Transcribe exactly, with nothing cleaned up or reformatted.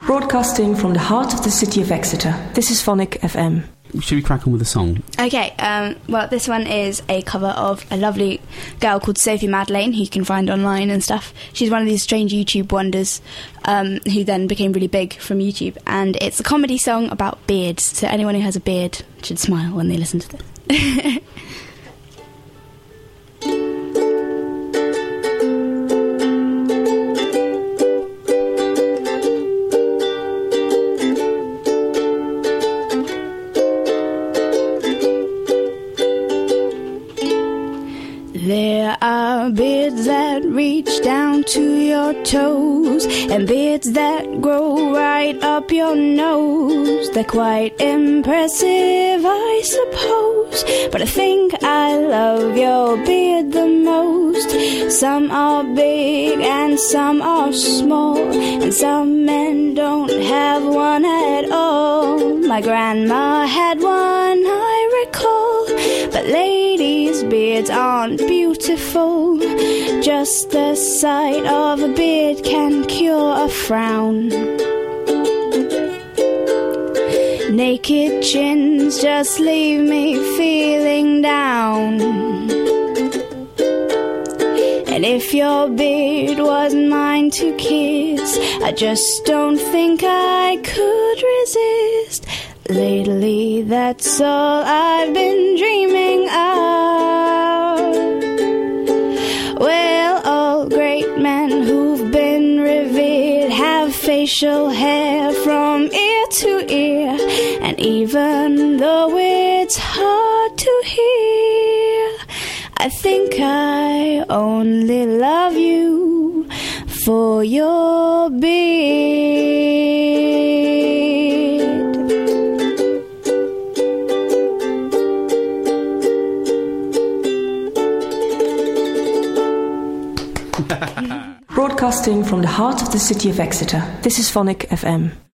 Broadcasting from the heart of the city of Exeter, this is Phonic F M. Should we crack on with a song? Okay, um, well, this one is a cover of a lovely girl called Sophie Madeleine, who you can find online and stuff. She's one of these strange YouTube wonders um, who then became really big from YouTube. And it's a comedy song about beards, so anyone who has a beard should smile when they listen to this. There are beards that reach down to your toes, and beards that grow right up your nose. They're quite impressive, I suppose, but I think I love your beard the most. Some are big and some are small, and some men don't have one at all. My grandma had one, I recall, but ladies' beards aren't beautiful. Just the sight of a beard can cure a frown. Naked chins just leave me feeling down. And if your beard was mine to kiss, I just don't think I could resist. Lately, that's all I've been dreaming of. Well, all great men who've been revered have facial hair from ear to ear, and even though it's hard to hear, I think I only love you for your beard. Broadcasting from the heart of the city of Exeter, this is Phonic F M.